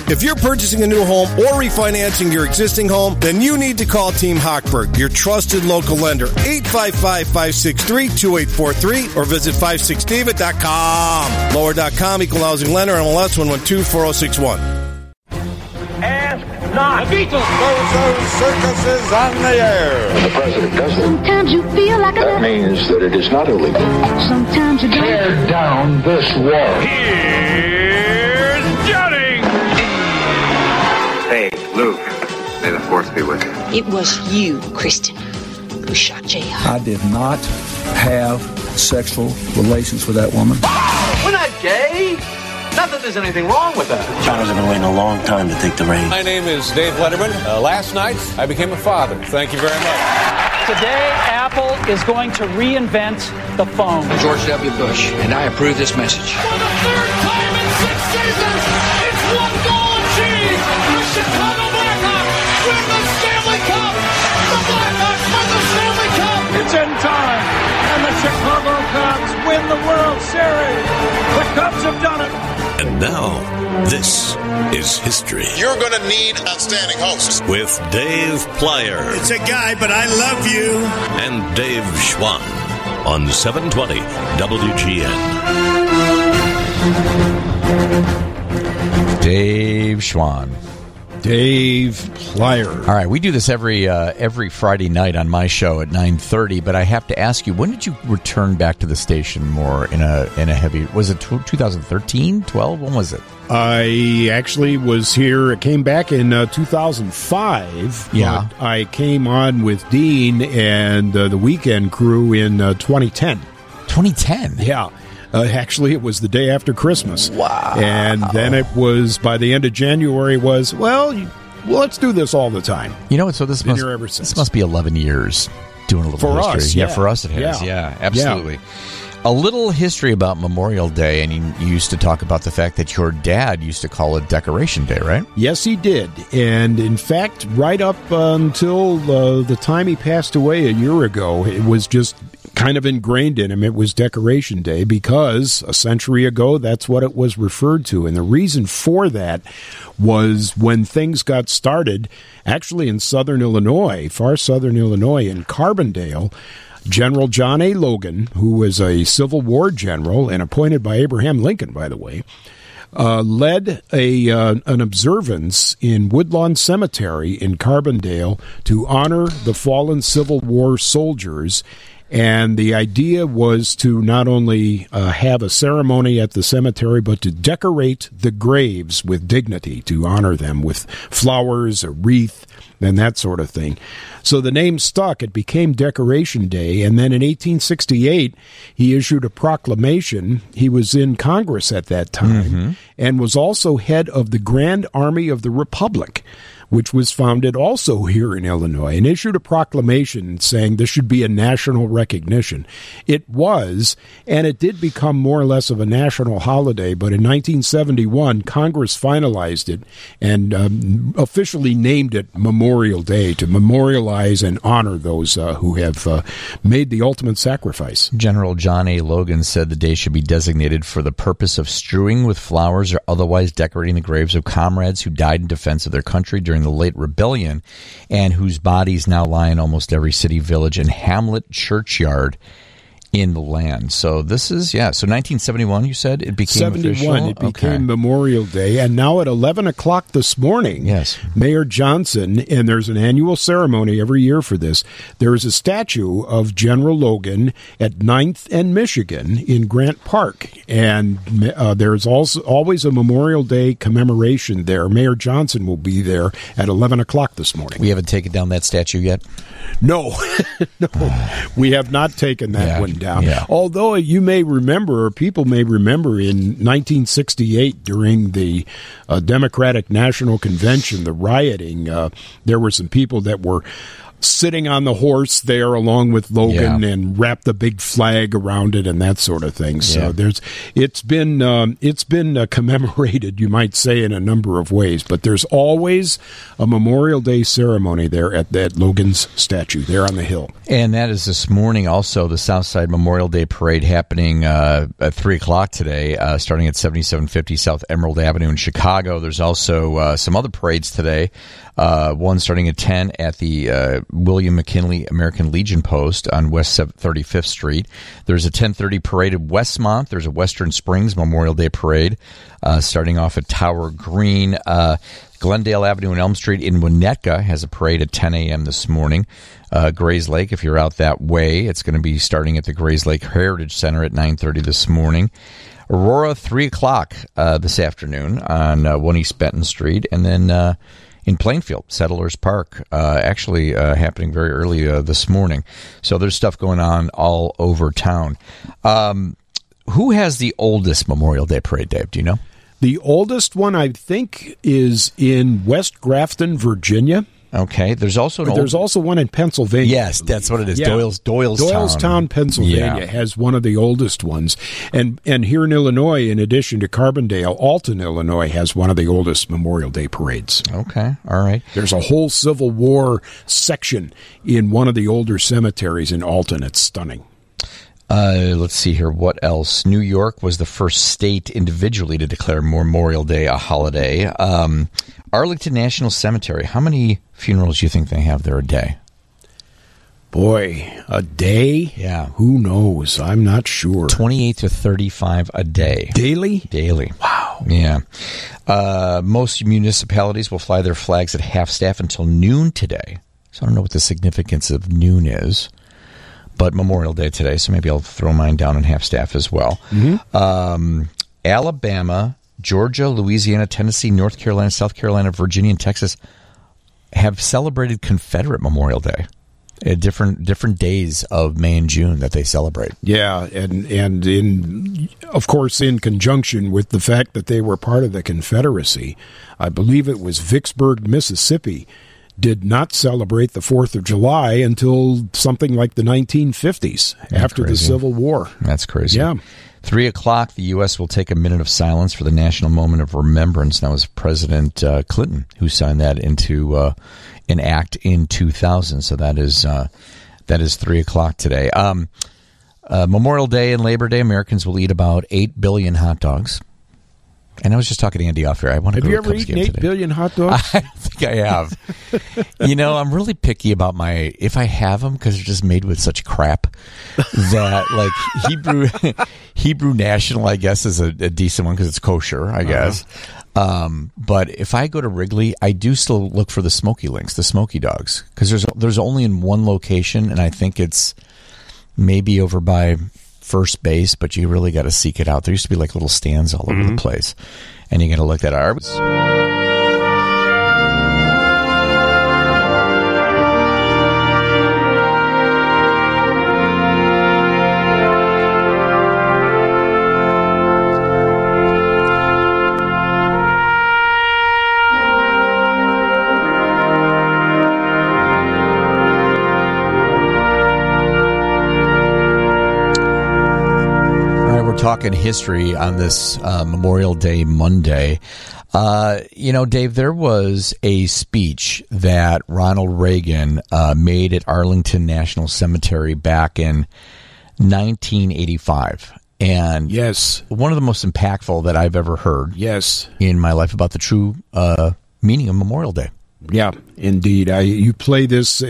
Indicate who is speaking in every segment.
Speaker 1: If you're purchasing a new home or refinancing your existing home, then you need to call Team Hochberg, your trusted local lender. 855-563-2843 or visit 56david.com. Lower.com, equal housing lender, MLS 112-4061.
Speaker 2: Ask not.
Speaker 3: The Beatles.
Speaker 4: Bozo Circus is on the air.
Speaker 5: When the president does it,
Speaker 6: sometimes you feel like
Speaker 5: that means that it is not illegal.
Speaker 6: Sometimes you don't.
Speaker 5: Tear down this wall.
Speaker 2: Here's Johnny.
Speaker 7: Hey, Luke. May the force be with you.
Speaker 8: It was you, Kristen, who shot J.R.
Speaker 9: I did not have sexual relations with that woman.
Speaker 10: We're not gay. Not that there's anything wrong with that.
Speaker 11: China's been waiting a long time to take the reins.
Speaker 12: My name is Dave Letterman. Last night, I became a father. Thank you very much.
Speaker 13: Today, Apple is going to reinvent the phone.
Speaker 14: George W. Bush, and I approve this message.
Speaker 15: For the third time in 6 seasons, it's one goal achieved. The Chicago Blackhawks win the Stanley Cup. The Blackhawks win the Stanley Cup.
Speaker 16: It's in time, and the Chicago Cubs win the World Series. The Cubs have done it.
Speaker 17: And now, this is history.
Speaker 18: You're going to need outstanding hosts.
Speaker 17: With Dave Plyer.
Speaker 19: It's a guy, but I love you.
Speaker 17: And Dave Schwann on 720 WGN.
Speaker 20: Dave Schwann.
Speaker 11: Dave Plyer.
Speaker 20: All right, we do this every Friday night on my show at 9:30. But I have to ask you, when did you return back to the station more in a heavy? Was it 2013, 12? When was it?
Speaker 11: I actually was here. I came back in 2005.
Speaker 20: Yeah,
Speaker 11: I came on with Dean and the weekend crew in 2010.
Speaker 20: 2010.
Speaker 11: Yeah. Actually, it was the day after Christmas.
Speaker 20: Wow.
Speaker 11: And then it was, by the end of January, let's do this all the time.
Speaker 20: You know what? So this must be 11 years doing a little
Speaker 11: for
Speaker 20: history.
Speaker 11: Us,
Speaker 20: yeah, for us it has. Yeah, absolutely. Yeah. A little history about Memorial Day, and you used to talk about the fact that your dad used to call it Decoration Day, right?
Speaker 11: Yes, he did. And in fact, right up until the time he passed away a year ago, it was just kind of ingrained in him. It was Decoration Day because a century ago, that's what it was referred to. And the reason for that was when things got started, actually in southern Illinois, far southern Illinois, in Carbondale, General John A. Logan, who was a Civil War general and appointed by Abraham Lincoln, by the way, led an observance in Woodlawn Cemetery in Carbondale to honor the fallen Civil War soldiers. And the idea was to not only have a ceremony at the cemetery, but to decorate the graves with dignity, to honor them with flowers, a wreath, and that sort of thing. So the name stuck. It became Decoration Day. And then in 1868, he issued a proclamation. He was in Congress at that time and was also head of the Grand Army of the Republic, which was founded also here in Illinois, and issued a proclamation saying this should be a national recognition. It was, and it did become more or less of a national holiday, but in 1971, Congress finalized it and officially named it Memorial Day to memorialize and honor those who have made the ultimate sacrifice.
Speaker 20: General John A. Logan said the day should be designated for the purpose of strewing with flowers or otherwise decorating the graves of comrades who died in defense of their country during the late rebellion and whose bodies now lie in almost every city, village, and hamlet churchyard in the land. So this is, so 1971, you said it became
Speaker 11: 71,
Speaker 20: official?
Speaker 11: it became Memorial Day. And now at 11 o'clock this morning, Mayor Johnson, and there's an annual ceremony every year for this, there is a statue of General Logan at 9th and Michigan in Grant Park. And there's also always a Memorial Day commemoration there. Mayor Johnson will be there at 11 o'clock this morning.
Speaker 20: We haven't taken down that statue yet?
Speaker 11: No, we have not taken that one down. Yeah. Although you may remember, or people may remember, in 1968 during the Democratic National Convention, the rioting, there were some people that were sitting on the horse there along with Logan and wrapped the big flag around it and that sort of thing. So it's been commemorated, you might say, in a number of ways. But there's always a Memorial Day ceremony there at that Logan's statue there on the hill.
Speaker 20: And that is this morning also, the Southside Memorial Day Parade happening at 3 o'clock today, starting at 7750 South Emerald Avenue in Chicago. There's also some other parades today. One starting at 10 at the William McKinley American Legion Post on West 35th Street. There's a 10:30 parade at Westmont. There's a Western Springs Memorial Day Parade starting off at Tower Green. Glendale Avenue and Elm Street in Winnetka has a parade at 10 a.m. this morning. Grays Lake, if you're out that way, it's going to be starting at the Grays Lake Heritage Center at 9:30 this morning. Aurora, 3 o'clock this afternoon on 1 East Benton Street. And then in Plainfield, Settlers Park, actually happening very early this morning. So there's stuff going on all over town. Who has the oldest Memorial Day parade, Dave? Do you know?
Speaker 11: The oldest one, I think, is in West Grafton, Virginia.
Speaker 20: Okay. There's also
Speaker 11: one in Pennsylvania.
Speaker 20: Yes, that's what it is.
Speaker 11: Yeah. Doylestown, Pennsylvania has one of the oldest ones. And here in Illinois, in addition to Carbondale, Alton, Illinois has one of the oldest Memorial Day parades.
Speaker 20: Okay. All right.
Speaker 11: There's a whole Civil War section in one of the older cemeteries in Alton. It's stunning.
Speaker 20: Let's see here. What else? New York was the first state individually to declare Memorial Day a holiday. Arlington National Cemetery. How many funerals do you think they have there a day?
Speaker 11: Boy, a day?
Speaker 20: Yeah.
Speaker 11: Who knows? I'm not sure.
Speaker 20: 28 to 35 a day.
Speaker 11: Daily?
Speaker 20: Wow. Yeah. Most municipalities will fly their flags at half-staff until noon today. So I don't know what the significance of noon is. But Memorial Day today, so maybe I'll throw mine down in half-staff as well. Mm-hmm. Alabama, Georgia, Louisiana, Tennessee, North Carolina, South Carolina, Virginia, and Texas have celebrated Confederate Memorial Day at different days of May and June that they celebrate.
Speaker 11: Yeah, and in, of course, in conjunction with the fact that they were part of the Confederacy, I believe it was Vicksburg, Mississippi, did not celebrate the 4th of July until something like the 1950s, after the Civil War.
Speaker 20: That's crazy.
Speaker 11: Yeah.
Speaker 20: 3 o'clock, the U.S. will take a minute of silence for the National Moment of Remembrance. That was President Clinton who signed that into an act in 2000. So that is 3 o'clock today. Memorial Day and Labor Day, Americans will eat about 8 billion hot dogs. And I was just talking to Andy off here. I want to go to a Cubs game today.
Speaker 11: Have you ever eaten 8 billion hot dogs?
Speaker 20: I don't think I have. I'm really picky about if I have them, because they're just made with such crap that, like, Hebrew National, I guess, is a decent one because it's kosher, I guess. But if I go to Wrigley, I do still look for the Smoky Links, the Smoky Dogs, because there's only in one location, and I think it's maybe over by first base, but you really got to seek it out. There used to be like little stands all over the place, and you got to look at our. Talking history on this Memorial Day Monday. Dave, there was a speech that Ronald Reagan made at Arlington National Cemetery back in 1985. And
Speaker 11: yes,
Speaker 20: one of the most impactful that I've ever heard in my life about the true meaning of Memorial Day.
Speaker 11: Yeah, indeed. You play this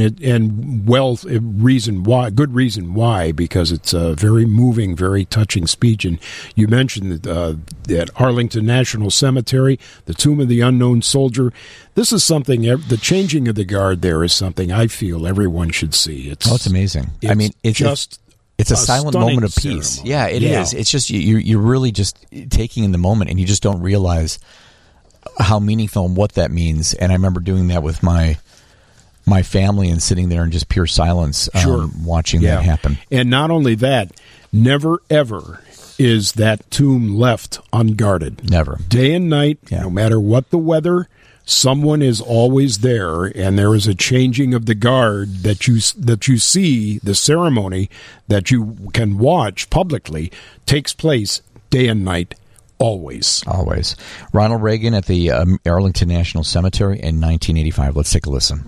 Speaker 11: good reason why, because it's a very moving, very touching speech. And you mentioned that Arlington National Cemetery, the Tomb of the Unknown Soldier. This is something, the changing of the guard there is something I feel everyone should see.
Speaker 20: It's amazing. It's a silent moment of peace.
Speaker 11: Ceremony.
Speaker 20: Yeah, it is. It's just you're really just taking in the moment, and you just don't realize how meaningful and what that means. And I remember doing that with my family and sitting there in just pure silence, watching that happen.
Speaker 11: And not only that, never ever is that tomb left unguarded.
Speaker 20: Never.
Speaker 11: Day and night, no matter what the weather, someone is always there, and there is a changing of the guard that you see. The ceremony that you can watch publicly takes place day and night, always.
Speaker 20: Always. Ronald Reagan at the Arlington National Cemetery in 1985. Let's take a listen.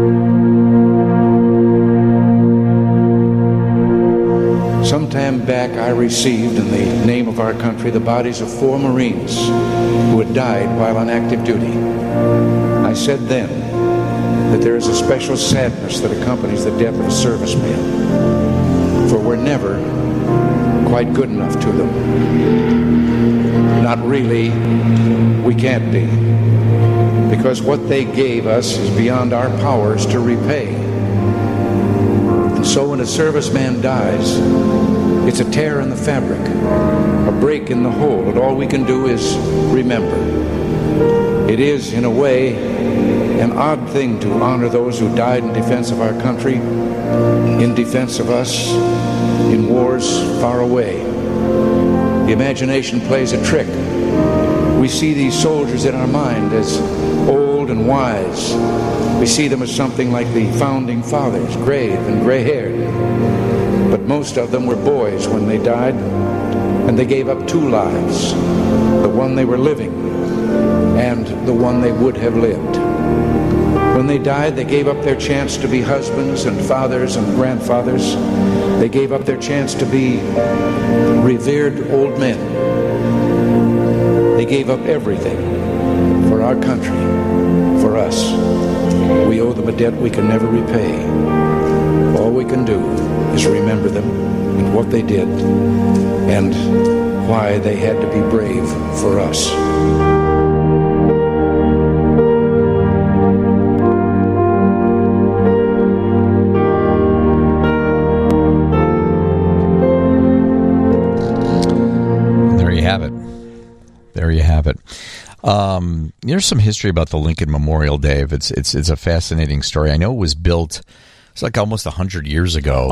Speaker 14: Some time back, I received, in the name of our country, the bodies of 4 Marines who had died while on active duty. I said then that there is a special sadness that accompanies the death of a serviceman, for we're never quite good enough to them. Not really, we can't be, because what they gave us is beyond our powers to repay. So when a serviceman dies, it's a tear in the fabric, a break in the whole, and all we can do is remember. It is, in a way, an odd thing to honor those who died in defense of our country, in defense of us, in wars far away. The imagination plays a trick. We see these soldiers in our mind as old and wise. We see them as something like the founding fathers, grave and gray-haired. But most of them were boys when they died, and they gave up 2 lives, the one they were living and the one they would have lived. When they died, they gave up their chance to be husbands and fathers and grandfathers. They gave up their chance to be revered old men. They gave up everything for our country, for us. We owe them a debt we can never repay. All we can do is remember them and what they did and why they had to be brave for us.
Speaker 20: And there you have it. There you have it. There's some history about the Lincoln Memorial, Dave. It's a fascinating story. I know it was built, it's like almost 100 years ago.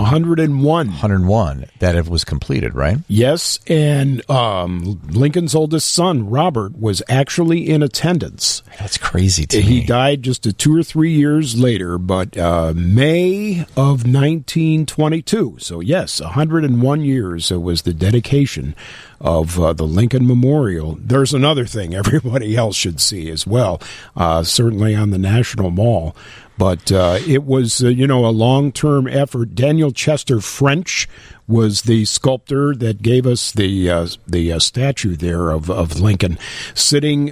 Speaker 11: 101
Speaker 20: that it was completed, right?
Speaker 11: Yes, and Lincoln's oldest son, Robert, was actually in attendance.
Speaker 20: That's crazy to me.
Speaker 11: He died just 2 or 3 years later, but May of 1922. So yes, 101 years. It was the dedication of the Lincoln Memorial. There's another thing everybody else should see as well, certainly on the National Mall. But it was, a long-term effort. Daniel Chester French was the sculptor that gave us the statue there of Lincoln, sitting,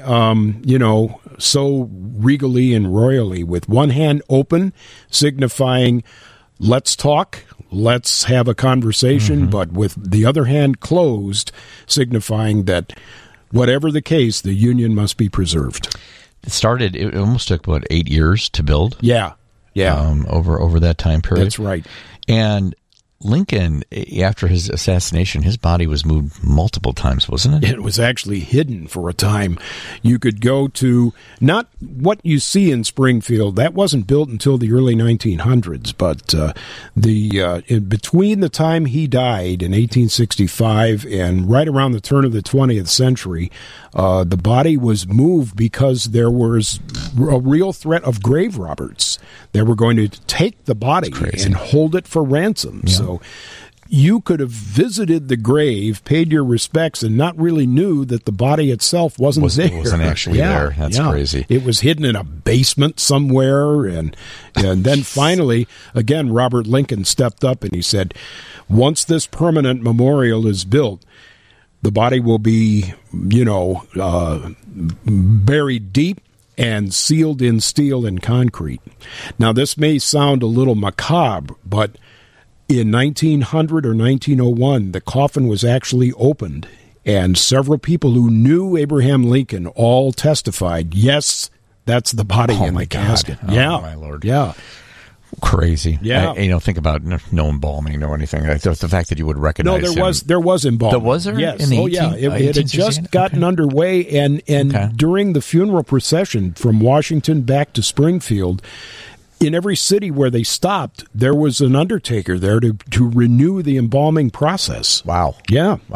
Speaker 11: so regally and royally with one hand open, signifying, let's talk, let's have a conversation, but with the other hand closed, signifying that whatever the case, the Union must be preserved.
Speaker 20: It almost took, 8 years to build?
Speaker 11: Yeah.
Speaker 20: Over that time period.
Speaker 11: That's right.
Speaker 20: And Lincoln, after his assassination, his body was moved multiple times, wasn't it?
Speaker 11: It was actually hidden for a time. You could go to, not what you see in Springfield, that wasn't built until the early 1900s, but between the time he died in 1865 and right around the turn of the 20th century, the body was moved because there was a real threat of grave robbers. They were going to take the body and hold it for ransom. Yeah. So you could have visited the grave, paid your respects, and not really knew that the body itself wasn't there.
Speaker 20: It wasn't actually there. That's crazy.
Speaker 11: It was hidden in a basement somewhere. And then finally, again, Robert Lincoln stepped up and he said, once this permanent memorial is built, the body will be, buried deep and sealed in steel and concrete. Now, this may sound a little macabre, but in 1900 or 1901, the coffin was actually opened, and several people who knew Abraham Lincoln all testified, yes, that's the body in the casket.
Speaker 20: Oh, my Lord.
Speaker 11: Yeah.
Speaker 20: Crazy.
Speaker 11: Yeah.
Speaker 20: Think about no embalming or anything. The fact that you would recognize him.
Speaker 11: There was embalming.
Speaker 20: Was there?
Speaker 11: Yes.
Speaker 20: In
Speaker 11: It had just gotten underway, and during the funeral procession from Washington back to Springfield, in every city where they stopped, there was an undertaker there to renew the embalming process.
Speaker 20: Wow.
Speaker 11: Yeah.
Speaker 20: Wow.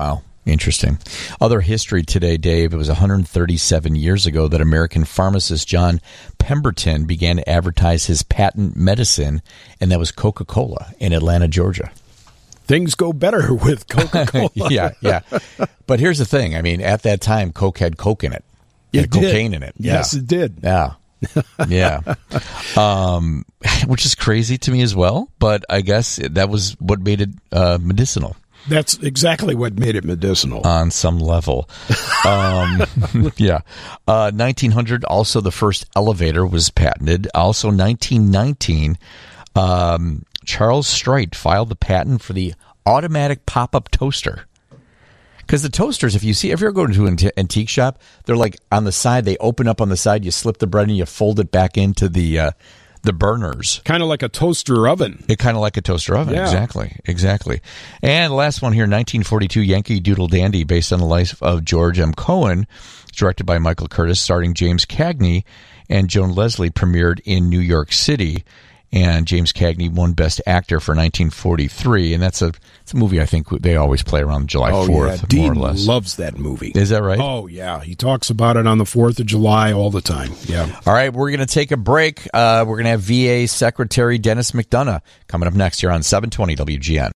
Speaker 20: Interesting. Other history today, Dave. It was 137 years ago that American pharmacist John Pemberton began to advertise his patent medicine, and that was Coca-Cola in Atlanta, Georgia.
Speaker 11: Things go better with Coca-Cola.
Speaker 20: Yeah. But here's the thing. I mean, at that time, Coke had Coke in it. It had cocaine in it.
Speaker 11: Yes, it did.
Speaker 20: Yeah. Yeah. Which is crazy to me as well, but I guess that was what made it medicinal.
Speaker 11: That's exactly what made it medicinal.
Speaker 20: On some level. Yeah. 1900, also the first elevator was patented. Also 1919, Charles Strite filed the patent for the automatic pop-up toaster. Because the toasters, if you ever go to an antique shop, they're like on the side, they open up on the side, you slip the bread and you fold it back into the burners.
Speaker 11: Kind of like a toaster oven.
Speaker 20: Kind of like a toaster oven,
Speaker 11: yeah.
Speaker 20: Exactly. And the last one here, 1942, Yankee Doodle Dandy, based on the life of George M. Cohan, directed by Michael Curtis, starring James Cagney and Joan Leslie, premiered in New York City. And James Cagney won Best Actor for 1943, and it's a movie I think they always play around July 4th,
Speaker 11: Dean
Speaker 20: more or less.
Speaker 11: Loves that movie.
Speaker 20: Is that right?
Speaker 11: Oh, yeah. He talks about it on the 4th of July all the time. Yeah.
Speaker 20: All right, we're going to take a break. We're going to have VA Secretary Dennis McDonough coming up next here on 720 WGN.